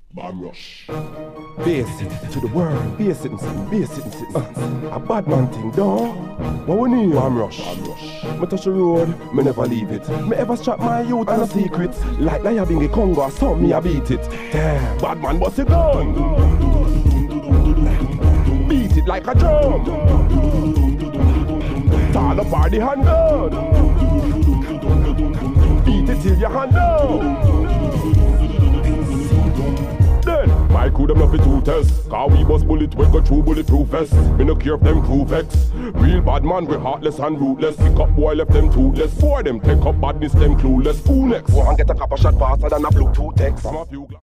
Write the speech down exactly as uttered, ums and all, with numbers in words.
Bam rush. Bass it to the world, bass it and sing, bass it and sing. Uh, a bad man thing, dawg. What we need? Bam rush. Bam rush. Me touch the road, me never leave it. Me ever strap my youth on a secret. Like Lion Bingy Congo, I saw me, I beat it. Damn, bad man bust a gun. Beat it like a drum. Tall up by the handgun. Beat it till your hand down. My crew them not be two tests. Cause we bust bullet we go through bulletproof vest. Me no care if them crew vex. Real bad man we heartless and ruthless. Pick up boy left them toothless. Four them take up badness them clueless. Who next? Go and get a copper shot faster than a Bluetooth text. From a few